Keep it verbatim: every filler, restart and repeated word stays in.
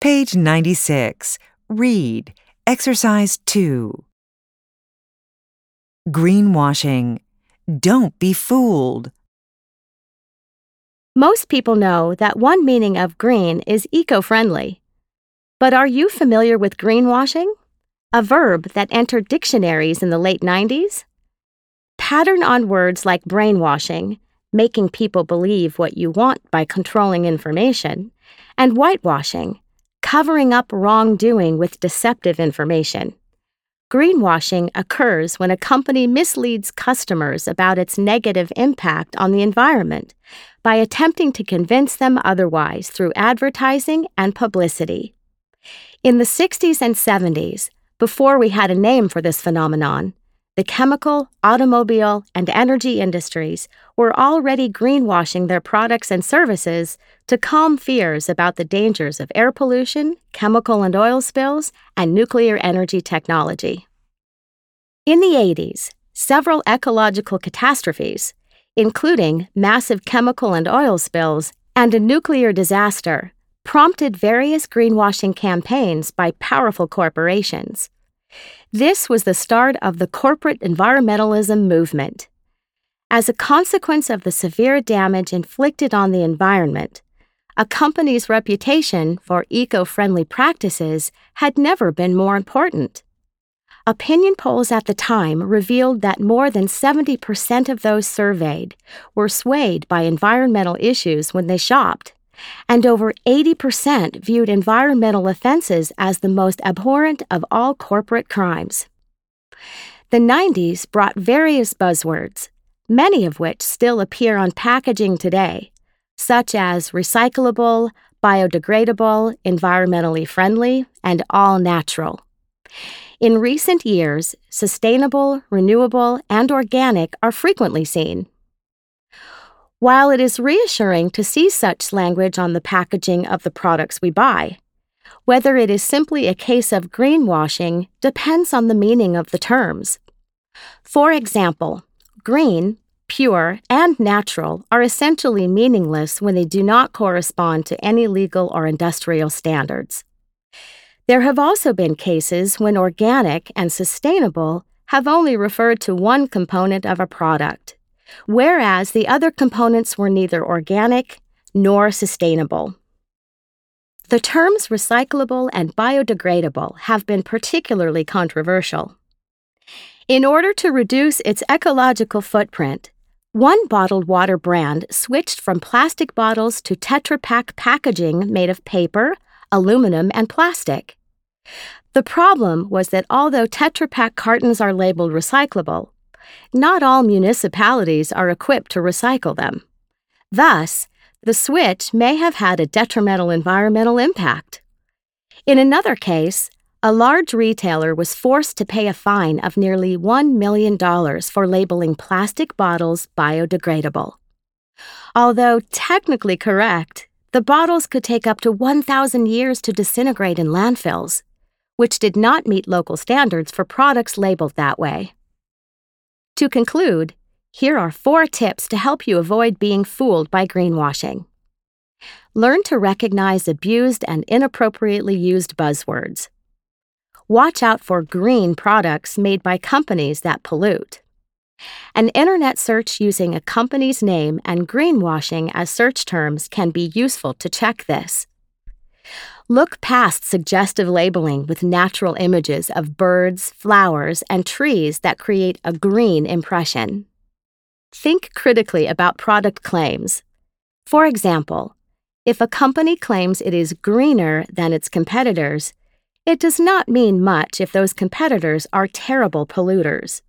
Page ninety-six. Read. Exercise two. Greenwashing. Don't be fooled. Most people know that one meaning of green is eco-friendly. But are you familiar with greenwashing? A verb that entered dictionaries in the late nineties? Pattern on words like brainwashing, making people believe what you want by controlling information, and whitewashing, covering up wrongdoing with deceptive information. Greenwashing occurs when a company misleads customers about its negative impact on the environment by attempting to convince them otherwise through advertising and publicity. In the sixties and seventies, before we had a name for this phenomenon, the chemical, automobile, and energy industries were already greenwashing their products and services to calm fears about the dangers of air pollution, chemical and oil spills, and nuclear energy technology. In the eighties, several ecological catastrophes, including massive chemical and oil spills and a nuclear disaster, prompted various greenwashing campaigns by powerful corporations. This was the start of the corporate environmentalism movement. As a consequence of the severe damage inflicted on the environment, a company's reputation for eco-friendly practices had never been more important. Opinion polls at the time revealed that more than seventy percent of those surveyed were swayed by environmental issues when they shopped, and over eighty percent viewed environmental offenses as the most abhorrent of all corporate crimes. The nineties brought various buzzwords, many of which still appear on packaging today, such as recyclable, biodegradable, environmentally friendly, and all natural. In recent years, sustainable, renewable, and organic are frequently seen. While it is reassuring to see such language on the packaging of the products we buy, whether it is simply a case of greenwashing depends on the meaning of the terms. For example, green, pure, and natural are essentially meaningless when they do not correspond to any legal or industrial standards. There have also been cases when organic and sustainable have only referred to one component of a product, whereas the other components were neither organic nor sustainable. The terms recyclable and biodegradable have been particularly controversial. In order to reduce its ecological footprint, one bottled water brand switched from plastic bottles to Tetra Pak packaging made of paper, aluminum, and plastic. The problem was that although Tetra Pak cartons are labeled recyclable, not all municipalities are equipped to recycle them. Thus, the switch may have had a detrimental environmental impact. In another case, a large retailer was forced to pay a fine of nearly one million dollars for labeling plastic bottles biodegradable. Although technically correct, the bottles could take up to one thousand years to disintegrate in landfills, which did not meet local standards for products labeled that way. To conclude, here are four tips to help you avoid being fooled by greenwashing. Learn to recognize abused and inappropriately used buzzwords. Watch out for green products made by companies that pollute. An internet search using a company's name and greenwashing as search terms can be useful to check this. Look past suggestive labeling with natural images of birds, flowers, and trees that create a green impression. Think critically about product claims. For example, if a company claims it is greener than its competitors, it does not mean much if those competitors are terrible polluters.